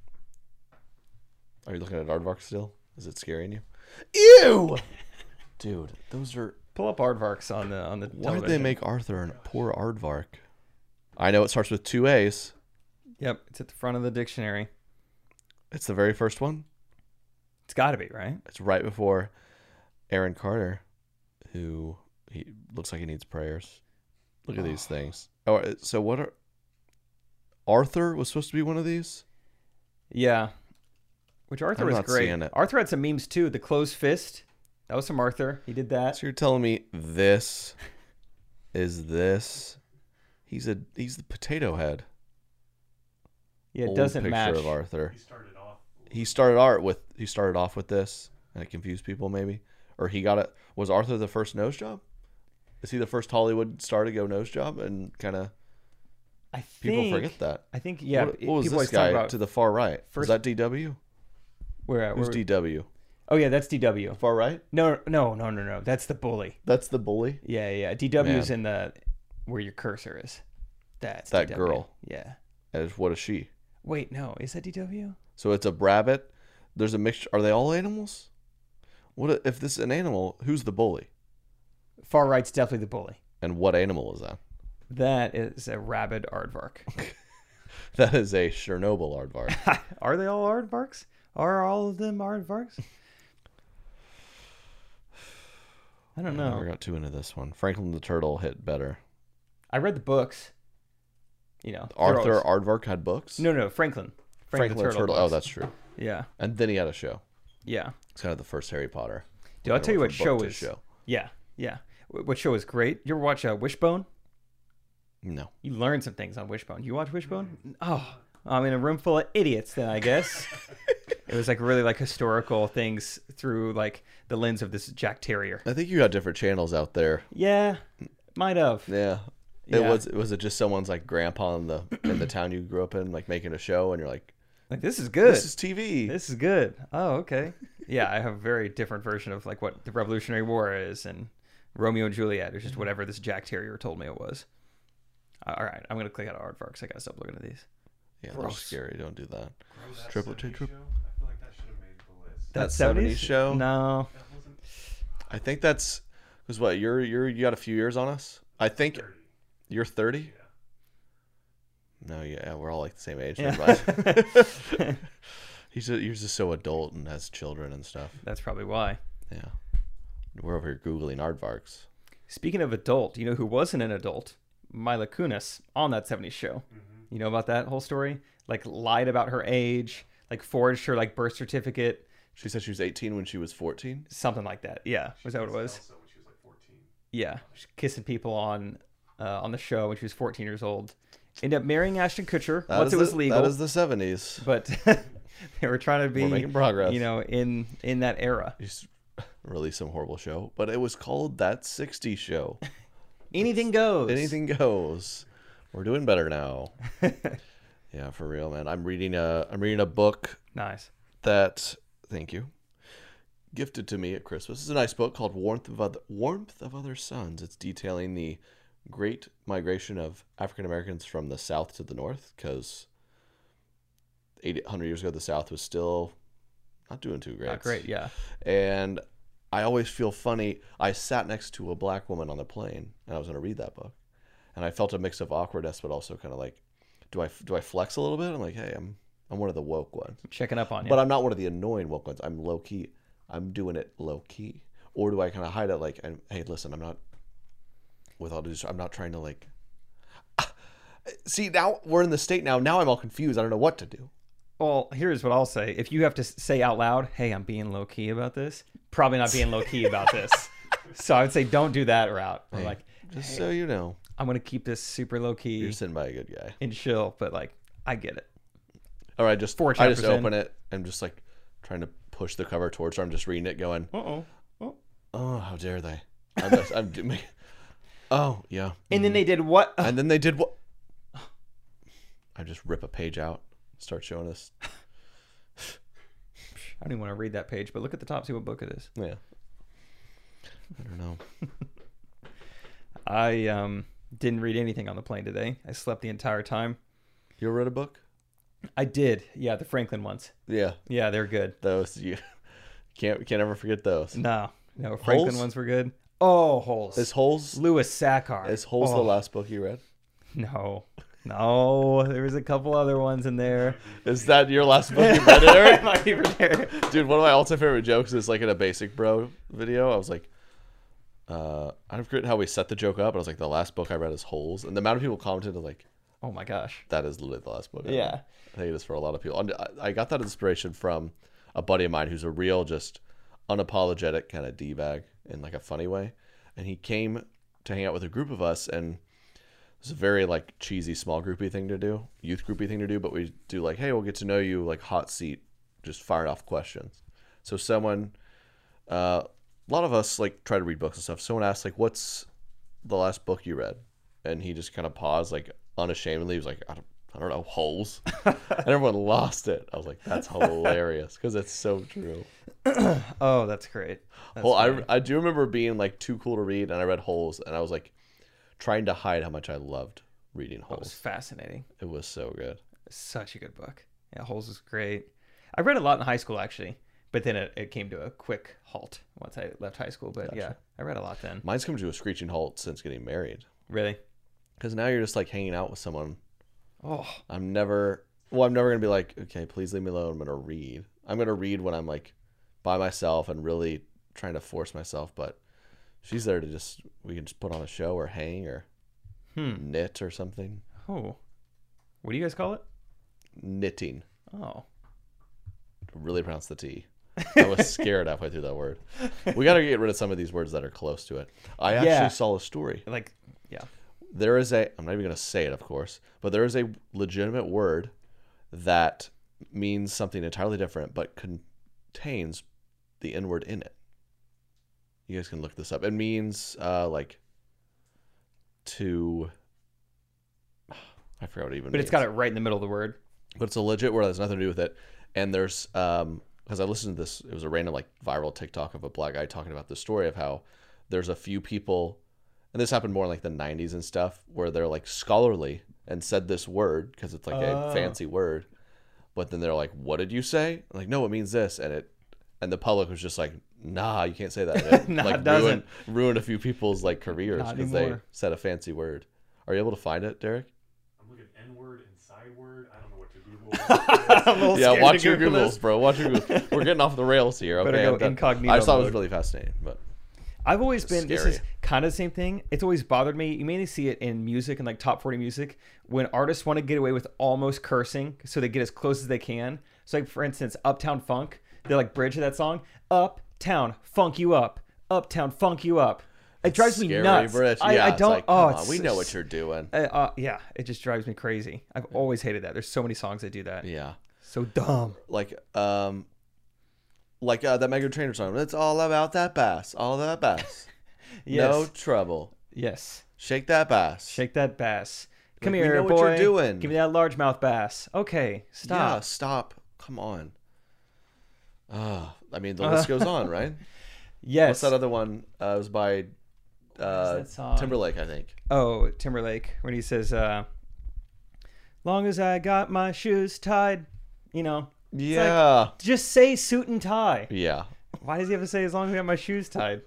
Are you looking at aardvark still? Is it scaring you? Ew! Dude, those are... Pull up aardvarks on the Why did they television. make Arthur a poor aardvark? I know it starts with 2 A's. Yep, it's at the front of the dictionary. It's the very first one. It's got to be, right? It's right before Aaron Carter, who he looks like he needs prayers. Look at these things. Oh, so what are... Arthur was supposed to be one of these? Yeah. Which Arthur I'm was not great. seeing it. Arthur had some memes too. The closed fist. That was from Arthur. He did that. So you're telling me this is this? He's the potato head. Yeah, it Old doesn't picture match. of Arthur. He started off with this, and it confused people maybe, or he got it. Was Arthur the first nose job? Is he the first Hollywood star to go nose job? And kind of I people think, forget that. I think yeah. What was people this always talk guy about to the far right? first- Was that DW? where Who's DW? Oh yeah, that's DW. Far right? No. That's the bully. That's the bully. Yeah. DW's in the where your cursor is. That's That DW. girl. Yeah. And what is she? Wait, no, is that DW? So it's a rabbit. There's a mixture. Are they all animals? What if this is an animal? Who's the bully? Far right's definitely the bully. And what animal is that? That is a rabid aardvark. That is a Chernobyl aardvark. Are they all aardvarks? Are all of them aardvarks? I don't I never know. got too into this one. Franklin the Turtle hit better. I read the books. You know, they're Arthur always- Aardvark had books? No, Franklin. Franklin the Turtle. Oh, books. that's true. Yeah. And then he had a show. Yeah. It's kind of the first Harry Potter. Dude, I'll tell you what From book show to is. show. Yeah. What show is great? You ever watch Wishbone? No. You learn some things on Wishbone. You watch Wishbone? Oh, I'm in a room full of idiots. Then I guess it was like really like historical things through like the lens of this Jack Terrier. I think you got different channels out there. Yeah, might have. Yeah. Yeah. Was it just someone's like grandpa in the town you grew up in, like making a show, and you're like, Like this is good. this is TV. This is good. Oh, okay. Yeah, I have a very different version of like what the Revolutionary War is and Romeo and Juliet, or just whatever this Jack Terrier told me it was. All right, I'm gonna click out Aardvark because I gotta stop looking at these. Yeah, they're scary. Don't do that. That Triple 70s triple. show? I feel like that should have made the list. That 70s show? No. That wasn't I think that's because what you got a few years on us. I think 30. you're 30. Yeah. No, yeah, we're all like the same age. Yeah. Never mind. You're just so adult and has children and stuff. That's probably why. Yeah, we're over here googling aardvarks. Speaking of adult, you know who wasn't an adult? Mila Kunis on that 70s show. Mm-hmm. You know about that whole story? Like lied about her age, like forged her like birth certificate, She said she was 18 when she was 14. something like that. Yeah, was that what it was? Also, when she was like 14. Yeah, she's kissing people on the show when she was 14 years old. Ended up marrying Ashton Kutcher once it was legal. That is the 70s. But they were trying to be, We're making progress. you know, in that era. Just released some horrible show, but it was called That 60s Show. Anything goes. Anything goes. We're doing better now. Yeah, for real, man. I'm reading a book Nice. that, thank you, gifted to me at Christmas. It's a nice book called Warmth of Other Suns. It's detailing the great migration of African Americans from the South to the North, because 800 years ago the South was still not doing too great. Not great, yeah. And I always feel funny. I sat next to a black woman on the plane, and I was going to read that book, and I felt a mix of awkwardness, but also kind of like, do I flex a little bit? I'm like, hey, I'm one of the woke ones, Checking up on you. but I'm not one of the annoying woke ones. I'm low key. I'm doing it low key, or do I kind of hide it? Like, hey, listen, I'm not. With all due, I'm not trying to like. See, now we're in the state now. Now I'm all confused. I don't know what to do. Well, here's what I'll say. If you have to say out loud, hey, I'm being low key about this, probably not being low key about this. So I would say don't do that route. I'm Hey, like, just so you know, I'm going to keep this super low key you're sitting by a good guy. and chill, but like, I get it. Or I just open in. it and just like trying to push the cover towards her. I'm just reading it, going, Uh-oh. oh, how dare they? I'm doing. Oh yeah. And then they did what? And then they did what? I just rip a page out, start showing us. I don't even want to read that page, but look at the top, see what book it is. Yeah. I don't know. I didn't read anything on the plane today. I slept the entire time. You ever read a book? I did. Yeah, the Franklin ones. Yeah, Yeah, they're good. those you can't ever forget those. No, Franklin Holes? ones were good. Oh, Holes. Is Holes Lewis Sackar. is Holes the Oh, last book you read? No, there was a couple other ones in there. Is that your last book you read, Eric? Might be from there. Dude, one of my all-time favorite jokes is like in a Basic Bro video. I was like, I forget how we set the joke up. But I was like, the last book I read is Holes, and the amount of people commented was like, Oh my gosh. that is literally the last book. I read. Yeah. I think it is for a lot of people. And I got that inspiration from a buddy of mine who's a real, just unapologetic kind of D-bag in like a funny way, and he came to hang out with a group of us, and it was a very like cheesy small groupy thing to do, youth groupy thing to do, but we do like, hey, we'll get to know you, like hot seat, just firing off questions. So someone, a lot of us like try to read books and stuff. Someone asked like, what's the last book you read? And he just kind of paused, like unashamedly. He was like, I don't know, Holes. And everyone lost it. I was like, that's hilarious because it's so true. Oh, that's great. That's Well, funny. I do remember being like too cool to read, and I read Holes, and I was like trying to hide how much I loved reading That was Holes. fascinating. It was so good. Such a good book. Yeah, Holes is great. I read a lot in high school actually, but then it came to a quick halt once I left high school. But yeah, I read a lot then. Mine's come to a screeching halt since getting married, Really? because now you're just like hanging out with someone. Oh, I'm never gonna be like, okay, please leave me alone. I'm gonna read. I'm gonna read when I'm like by myself and really trying to force myself. But she's there to we can just put on a show or hang or knit or something. oh. What do you guys call it? Knitting. Oh. Really pronounce the T. I was scared halfway through that word. We got to get rid of some of these words that are close to it. I actually Yeah. saw a story. Like, yeah. There is I'm not even going to say it, of course, but there is a legitimate word that means something entirely different, but contains the N word in it. You guys can look this up. It means like to. I forgot what it even But means. it's got it right in the middle of the word. But it's a legit word that has nothing to do with it. And there's because I listened to this, it was a random like viral TikTok of a black guy talking about the story of how there's a few people, and this happened more in like the 90s and stuff, where they're like scholarly and said this word because it's like a fancy word, but then they're like, "What did you say?" I'm like, no, it means this, and the public was just like, "Nah, you can't say that." It, Nah, like it doesn't. ruined a few people's like careers Not because they anymore. said a fancy word. Are you able to find it, Derek? I'm looking N-word and side-word. I don't know what to Google. I'm a little Yeah, scared watch to your Google Googles, this. bro. Watch your Googles. We're getting off the rails here. Okay, Better go I'm done. incognito I just thought it was mode. really fascinating, but I've always been, this Scary. is kind of the same thing. It's always bothered me. You mainly see it in music and like top 40 music when artists want to get away with almost cursing so they get as close as they can. So like for instance, Uptown Funk, they're like bridge of that song, Uptown Funk you up, Uptown Funk you up. It drives me Scary nuts. Bridge. I Yeah, it's don't, like, come it's on, we know what you're doing. yeah, it just drives me crazy. I've always hated that. There's so many songs that do that. Yeah, So dumb. like that Meghan Trainor song. It's all about that bass, all that bass. Yes. No trouble. Yes. Shake that bass. Shake that bass. Come Like, we here, know boy. what you're doing. Give me that largemouth bass. Okay, stop. Yeah, stop. Come on. I mean, the list goes on, right? Yes. What's that other one? It was by that song? Timberlake, I think. Oh, Timberlake, when he says, long as I got my shoes tied, you know. Yeah. Just say suit and tie. Yeah. Why does he have to say as long as I got my shoes tied?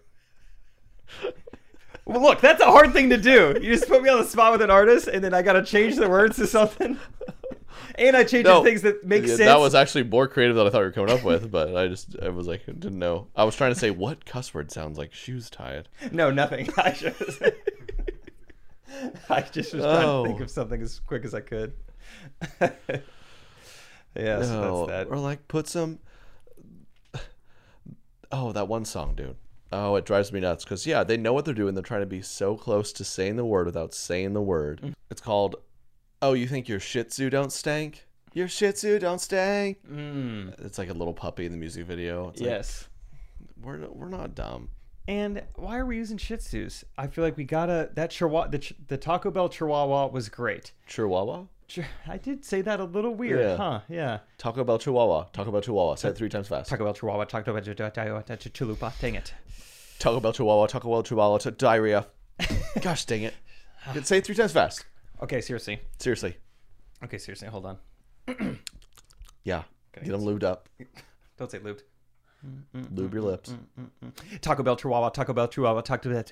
Well, look, that's a hard thing to do. You just put me on the spot with an artist, and then I got to change the words to something. And I changed the things that make Yeah, sense. That was actually more creative than I thought we were coming up with, but I was like, I didn't know. I was trying to say what cuss word sounds like shoes tied. No, nothing. I just was trying to think of something as quick as I could. Yeah, so No, that's that. or like put some. Oh, that one song, dude. Oh, it drives me nuts because yeah, they know what they're doing. They're trying to be so close to saying the word without saying the word. It's called. Oh, you think your Shih Tzu don't stank? Your Shih Tzu don't stank. It's like a little puppy in the music video. It's Yes. like, we're not dumb. And why are we using Shih Tzus? I feel like we gotta that Chihuahua, the Taco Bell Chihuahua was great. Chihuahua. I did say that a little weird, Yeah. huh? Yeah. Taco Bell Chihuahua. Taco Bell Chihuahua. Say it 3 times fast. Taco Bell Chihuahua, Taco Bell Chalupa. Dang it. Taco Bell Chihuahua. Taco Bell Chihuahua. Diarrhea. Gosh dang it. Say it 3 times fast. Okay, seriously. Seriously. Okay, seriously. Hold on. Yeah. Get them lubed up. Don't say lubed. Lube your lips. Taco Bell Chihuahua, Taco Bell Chihuahua, Taco Bell.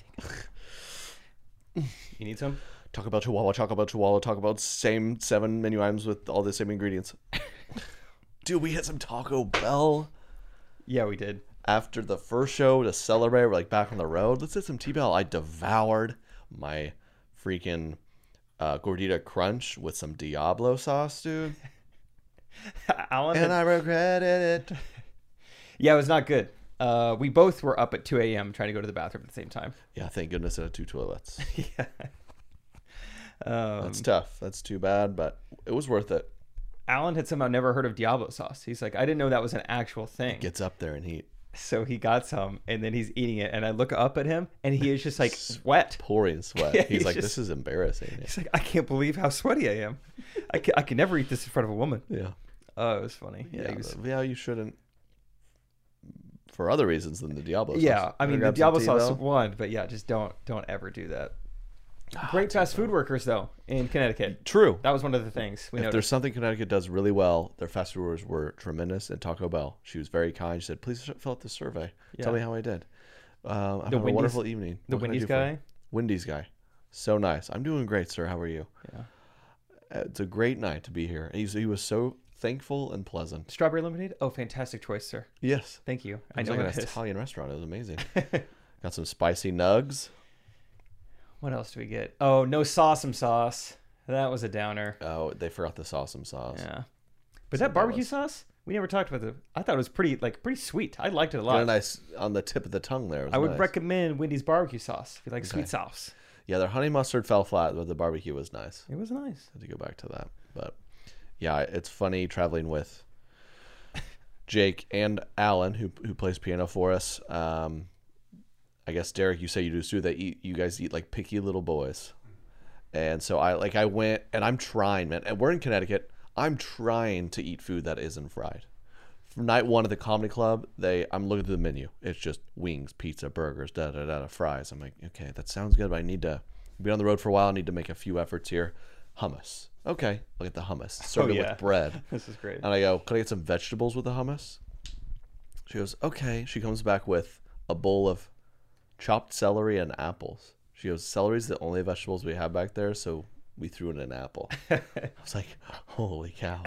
You need some? Taco Bell Chihuahua, Taco Bell Chihuahua, Taco Bell, same 7 menu items with all the same ingredients. Dude, we had some Taco Bell Yeah, we did. after the first show to celebrate. We're like back on the road. Let's get some T-Bell. I devoured my freaking gordita crunch with some Diablo sauce, dude. Alan. And I regretted it. Yeah, it was not good. We both were up at 2 a.m. trying to go to the bathroom at the same time. Yeah, thank goodness it had 2 toilets. Yeah. That's tough. That's too bad, but it was worth it. Alan had somehow never heard of Diablo sauce. He's like, I didn't know that was an actual thing. Gets up there in heat. So he got some, and then he's eating it, and I look up at him, and he is just like wet. Pouring sweat. Yeah, he's he's like, just- this is embarrassing. He's like, I can't believe how sweaty I am. I can never eat this in front of a woman. Yeah. Oh, it was funny. Yeah, he was, yeah, you shouldn't. For other reasons than the Diablo sauce. yeah. I mean, the Grab some Diablo sauce T-Bell. won, but yeah, just don't ever do that. Great fast food workers though in Connecticut. True. That was one of the things we If there's noticed. something Connecticut does really well, their fast food orders were tremendous. And Taco Bell, she was very kind. She said, "Please fill out this survey. Tell Yeah. me how I did." I'm having a Wendy's- wonderful evening. The What can I Wendy's do for you?" guy. Wendy's guy, so nice. I'm doing great, sir. How are you? Yeah. It's a great night to be here. He was so thankful and pleasant. Strawberry lemonade. Oh, fantastic choice, sir. Yes, Thank you. I I was know like what an it is. Italian restaurant. It was amazing. Got some spicy nugs. What else do we get? Oh, no Sawsome sauce. That was a downer. Oh, they forgot the Sawsome sauce. Yeah. But So that barbecue jealous. sauce, we never talked about it. I thought it was pretty sweet. I liked it a Got a lot. nice on the tip of the tongue there. It was I would nice. recommend Wendy's barbecue sauce if you like Okay. sweet sauce. Yeah, their honey mustard fell flat, but the barbecue was nice. It was nice. Had to go back to that. But yeah, it's funny traveling with Jake and Alan, who plays piano for us. I guess Derek, you say you do too. That you guys eat like picky little boys, and so I went and I'm trying, man. And we're in Connecticut. I'm trying to eat food that isn't fried. night one at the comedy club, I'm looking through the menu. It's just wings, pizza, burgers, fries. I'm like, okay, that sounds good, but I need to be on the road for a while. I need to make a few efforts here. Hummus. Okay, look at the hummus. Serve it with bread. This is great. And I go, can I get some vegetables with the hummus? She goes, okay. She comes back with a bowl of chopped celery and apples. She goes, celery's the only vegetables we have back there, so we threw in an apple. I was like, holy cow.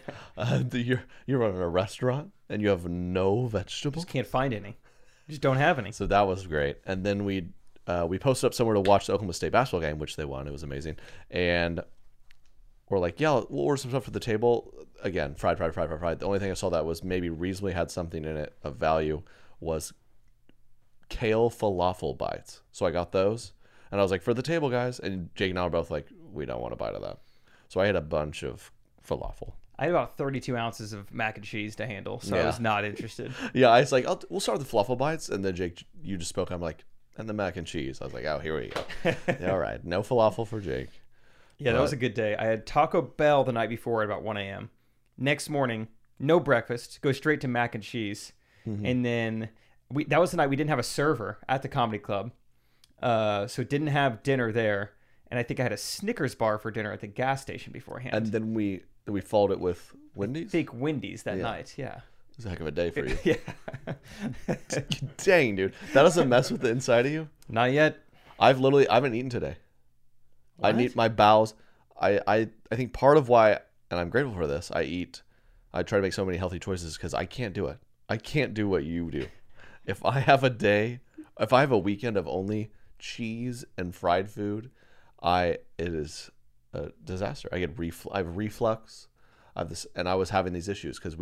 You're running a restaurant and you have no vegetables? Just can't find any. You just don't have any. So that was great. And then we posted up somewhere to watch the Oklahoma State basketball game, which they won. It was amazing. And we're like, yeah, we'll order some stuff for the table. Again, fried. The only thing I saw that was maybe reasonably had something in it of value was kale falafel bites. So I got those. And I was like, for the table, guys. And Jake and I were both like, we don't want to bite of that. So I had a bunch of falafel. I had about 32 ounces of mac and cheese to handle, so I was not interested. Yeah, I was like, we'll start with the falafel bites. And then Jake, you just spoke. I'm like, and the mac and cheese. I was like, oh, here we go. Yeah, all right. No falafel for Jake. Yeah, that was a good day. I had Taco Bell the night before at about 1 a.m. Next morning, no breakfast, go straight to mac and cheese. Mm-hmm. And then that was the night we didn't have a server at the comedy club. So didn't have dinner there. And I think I had a Snickers bar for dinner at the gas station beforehand. And then we followed it with Wendy's? Fake Wendy's that night, yeah. It was a heck of a day for you. Yeah. Dang, dude. That doesn't mess with the inside of you? Not yet. I haven't eaten today. What? I need my bowels. I think part of why, and I'm grateful for this, I try to make so many healthy choices because I can't do it. I can't do what you do. If I have a weekend of only cheese and fried food, it is a disaster. I have reflux. I have this, and I was having these issues because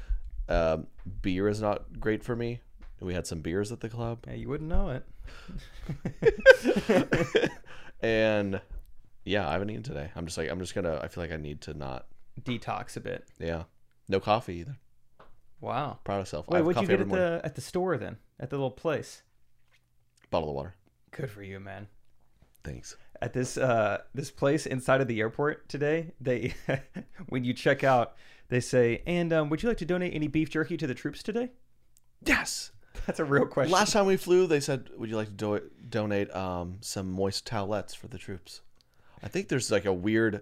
beer is not great for me. We had some beers at the club. Yeah, you wouldn't know it. And yeah, I haven't eaten today. I feel like I need to not detox a bit. Yeah. No coffee either. Wow. Proud of myself. Wait, what'd you get at the store then? At the little place? Bottle of water. Good for you, man. Thanks. At this place inside of the airport today, they when you check out, they say, and would you like to donate any beef jerky to the troops today? Yes. That's a real question. Last time we flew, they said, would you like to donate some moist towelettes for the troops? I think there's like a weird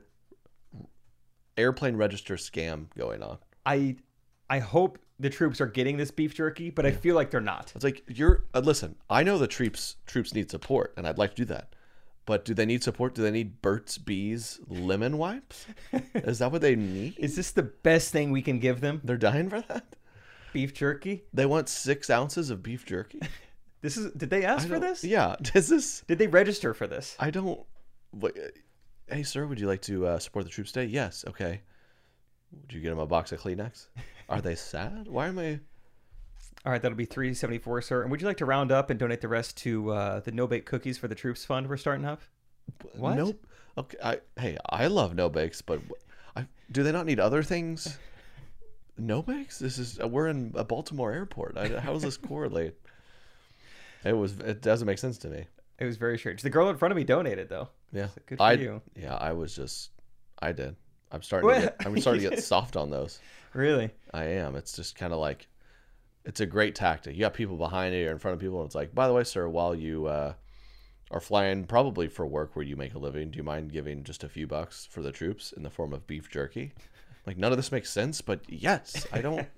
airplane register scam going on. I hope the troops are getting this beef jerky, but I feel like they're not. It's like, listen, I know the troops need support, and I'd like to do that. But do they need support? Do they need Burt's Bees lemon wipes? Is that what they need? Is this the best thing we can give them? They're dying for that? Beef jerky? They want 6 ounces of beef jerky? Did they ask for this? Yeah. Did they register for this? I don't. Hey, sir, would you like to support the troops today? Yes. Okay. Would you get them a box of Kleenex? Are they sad? Why am I? All right, that'll be $3.74, sir. And would you like to round up and donate the rest to the No Bake Cookies for the Troops Fund we're starting up? What? Nope. Okay. I love No Bakes, but do they not need other things? No Bakes? We're in a Baltimore airport. How does this correlate? It doesn't make sense to me. It was very strange. The girl in front of me donated though. Yeah. So good for you. Yeah, I did. I'm starting to get soft on those. Really? I am. It's just kind of like, it's a great tactic. You got people behind you or in front of people, and it's like, by the way, sir, while you are flying probably for work where you make a living, do you mind giving just a few bucks for the troops in the form of beef jerky? Like, none of this makes sense, but yes, I don't.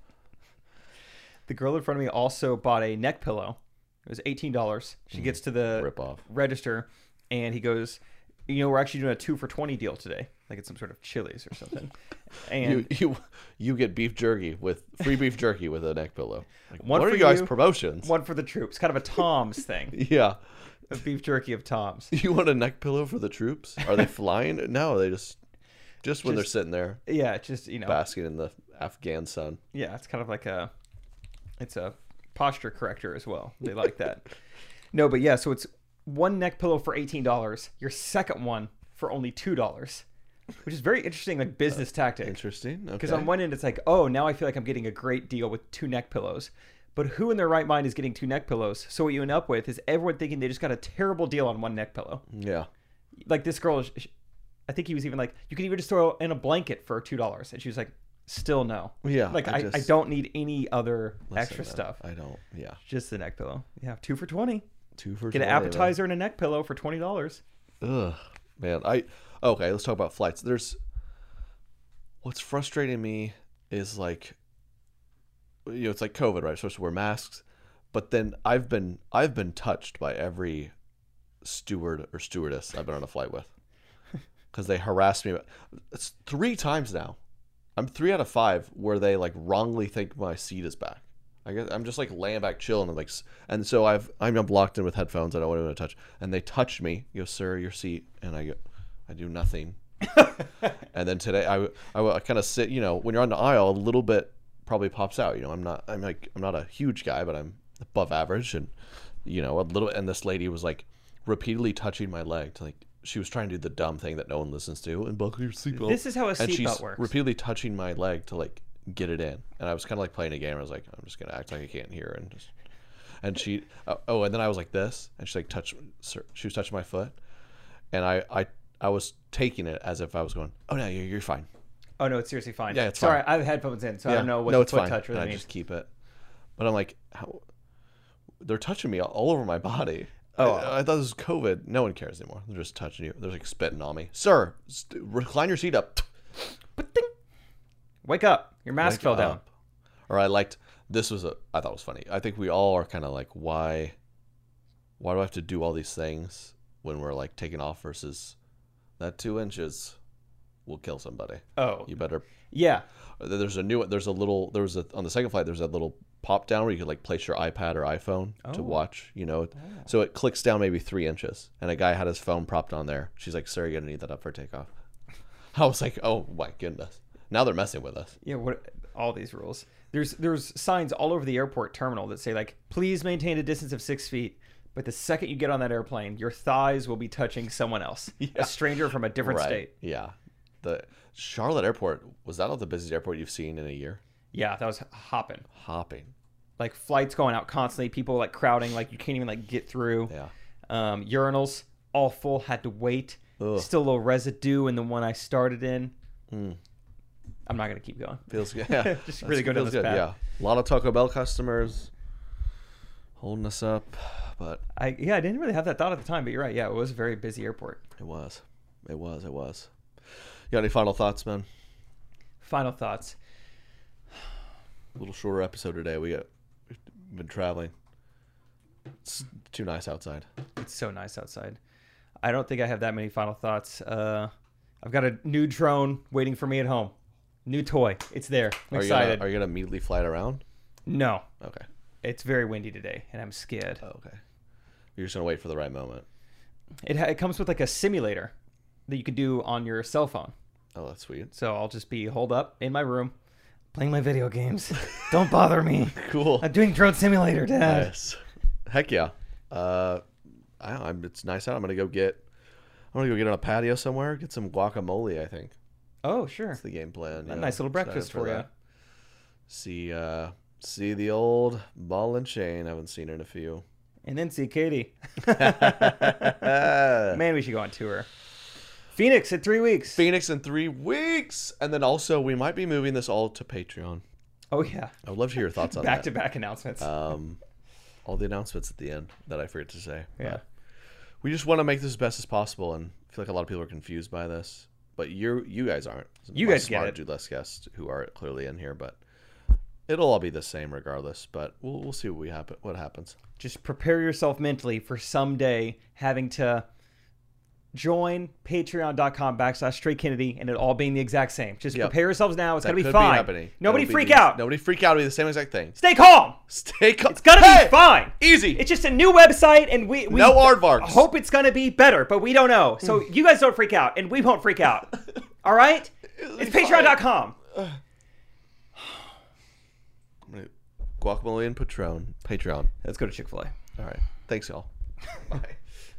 The girl in front of me also bought a neck pillow. It was $18. She gets to the register, and he goes, we're actually doing a 2 for $20 deal today. Like it's some sort of Chili's or something. And you get beef jerky with free beef jerky with a neck pillow. Like, what are you guys' promotions? One for the troops. Kind of a Tom's thing. Yeah. A beef jerky of Tom's. You want a neck pillow for the troops? Are they flying? No, they just when they're sitting there. Yeah, just basking in the Afghan sun. Yeah, it's kind of like it's a posture corrector as well. They like that. No, but yeah, so it's one neck pillow for $18. Your second one for only $2. Which is very interesting, like business tactic. Interesting. Okay. Because on one end, it's like, oh, now I feel like I'm getting a great deal with 2 neck pillows. But who in their right mind is getting 2 neck pillows? So what you end up with is everyone thinking they just got a terrible deal on 1 neck pillow. Yeah. Like this girl, I think he was even like, you can even just throw in a blanket for $2. And she was like, still no. Yeah, Like I just- don't need any other Listen, extra man, stuff. I don't. Yeah, Just the neck pillow. Yeah, 2 for $20. 2 for Get an 20, man. appetizer and a neck pillow for $20. Ugh, man. Okay. Let's talk about flights. What's frustrating me is like, it's like COVID, right? Supposed to wear masks, but then I've been touched by every steward or stewardess I've been on a flight with, because they harassed me. It's 3 times now. I'm 3 out of 5 where they like wrongly think my seat is back. I guess I'm just like laying back chilling, and like, and so I'm locked in with headphones. I don't want anyone to touch, and they touch me. You go, sir, your seat, and I do nothing. And then today I kind of sit. When you're on the aisle, a little bit probably pops out. I'm not a huge guy, but I'm above average, and a little. And this lady was like repeatedly touching my leg to like. She was trying to do the dumb thing that no one listens to, and buckle your seatbelt. This is how a And she's seatbelt works. repeatedly touching my leg to like get it in, and I was kind of like playing a game. I was like, I'm just gonna act like I can't hear, and she. And then I was like this, and she like she was touching my foot, and I was taking it as if I was going, oh no, you're fine. Oh no, it's seriously fine. Yeah, it's Sorry, fine. I have headphones in, so I Yeah. don't know what No, the it's foot fine. touch really And I means. just keep it, but I'm like, how? They're touching me all over my body. Oh. I thought this was COVID. No one cares anymore. They're just touching you. They're like spitting on me. Sir, recline your seat up. Wake up! Your mask Wake fell down. up. Or I thought it was funny. I think we all are kind of like, why do I have to do all these things when we're like taking off versus that 2 inches will kill somebody. Oh, You better. yeah. On the second flight, there's that little pop down where you could like place your iPad or iPhone to watch, so it clicks down maybe 3 inches, and a guy had his phone propped on there. She's like, sir, you're gonna need that up for takeoff. I was like, oh my goodness, now they're messing with us. Yeah, all these rules. There's signs all over the airport terminal that say like, please maintain a distance of 6 feet. But the second you get on that airplane, your thighs will be touching someone else, a stranger from a different state. Yeah, the Charlotte airport, was that not the busiest airport you've seen in a year? Yeah, that was hopping. Like Flights going out constantly, people like crowding, like you can't even like get through. Yeah. Urinals all full, had to wait. Ugh. Still a little residue in the one I started in. I'm not gonna keep going. Feels good. Yeah, Just really go down feels this path. Yeah, a lot of Taco Bell customers holding us up, but I didn't really have that thought at the time, but you're right. Yeah, it was a very busy airport. it was. You got any final thoughts, man? Final thoughts. A little shorter episode today. We've been traveling. It's too nice outside. It's so nice outside. I don't think I have that many final thoughts. I've got a new drone waiting for me at home. New toy. It's there. I'm excited. Are you gonna immediately fly it around? No. Okay. It's very windy today, and I'm scared. Oh, okay. You're just gonna wait for the right moment. It comes with like a simulator that you can do on your cell phone. Oh, that's sweet. So I'll just be holed up in my room playing my video games. Don't bother me. Cool. I'm doing Drone Simulator, Dad. Nice. Heck yeah. It's nice out. I'm gonna go get on a patio somewhere. Get some guacamole. I think Oh, sure. that's the game plan. A nice little breakfast for you. that. See the old ball and chain. I haven't seen her in a few. And then see Katie. Man, we should go on tour. Phoenix in 3 weeks. Phoenix in 3 weeks, and then also we might be moving this all to Patreon. Oh, yeah. I would love to hear your thoughts on that. Back-to-back announcements. All the announcements at the end that I forget to say. Yeah. But we just want to make this as best as possible, and I feel like a lot of people are confused by this, but you guys aren't. You My guys get smart, it. do less guests who are clearly in here, but it'll all be the same regardless. But we'll see what happens. Just prepare yourself mentally for someday having to join patreon.com/Straight Kennedy and it all being the exact same. Just Yep. prepare yourselves now. It's That going to could be fine. happening. Nobody That'll be freak out. Nobody freak out. It'll be the same exact thing. Stay calm. Stay calm. It's going to be fine. Easy. It's just a new website and we No aardvarks. hope it's going to be better, but we don't know. So you guys don't freak out and we won't freak out. All right? It's patreon.com. I'm gonna guacamole and Patreon. Let's go to Chick-fil-A. All right. Thanks, y'all. Bye.